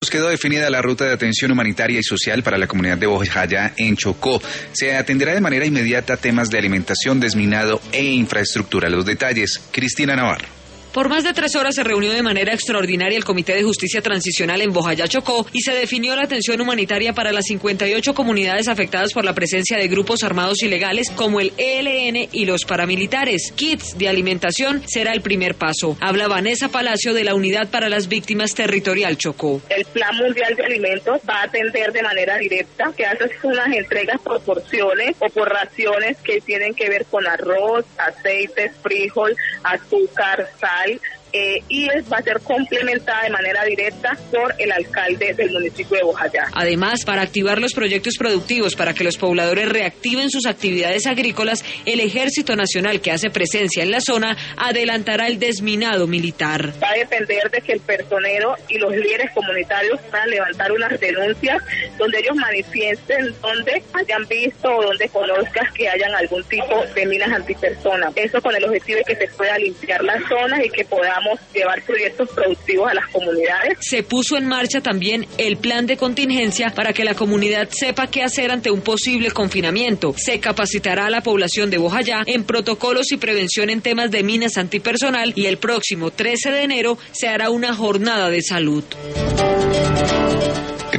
Quedó definida la ruta de atención humanitaria y social para la comunidad de Bojayá en Chocó. Se atenderá de manera inmediata temas de alimentación, desminado e infraestructura. Los detalles, Cristina Navarro. Por más de 3 horas se reunió de manera extraordinaria el Comité de Justicia Transicional en Bojayá, Chocó, y se definió la atención humanitaria para las 58 comunidades afectadas por la presencia de grupos armados ilegales como el ELN y los paramilitares. Kits de alimentación será el primer paso. Habla Vanessa Palacio de la Unidad para las Víctimas Territorial Chocó. El Plan Mundial de Alimentos va a atender de manera directa, que hace unas entregas por porciones o por raciones que tienen que ver con arroz, aceites, frijol, azúcar, sal, y va a ser complementada de manera directa por el alcalde del municipio de Bojayá. Además, para activar los proyectos productivos para que los pobladores reactiven sus actividades agrícolas, el Ejército Nacional, que hace presencia en la zona, adelantará el desminado militar. Va a depender de que el personero y los líderes comunitarios puedan levantar unas denuncias donde ellos manifiesten donde hayan visto o donde conozcas que hayan algún tipo de minas antipersonas. Eso con el objetivo de que se pueda limpiar las zonas y que podamos llevar proyectos productivos a las comunidades. Se puso en marcha también el plan de contingencia para que la comunidad sepa qué hacer ante un posible confinamiento. Se capacitará a la población de Bojayá en protocolos y prevención en temas de minas antipersonal y el próximo 13 de enero se hará una jornada de salud.